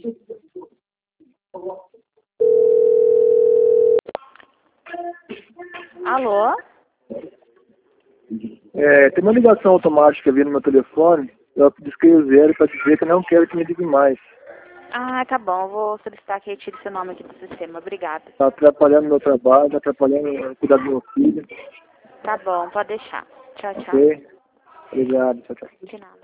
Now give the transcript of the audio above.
Alô? Tem uma ligação automática vindo no meu telefone. Eu disquei o 0 para dizer que eu não quero que me ligue mais. Ah, tá bom. Vou solicitar que retire seu nome aqui do sistema. Obrigada. Está atrapalhando meu trabalho, está atrapalhando cuidar do meu filho. Tá bom, pode deixar. Tchau, tchau. Ok? Obrigado. Tchau, tchau. De nada.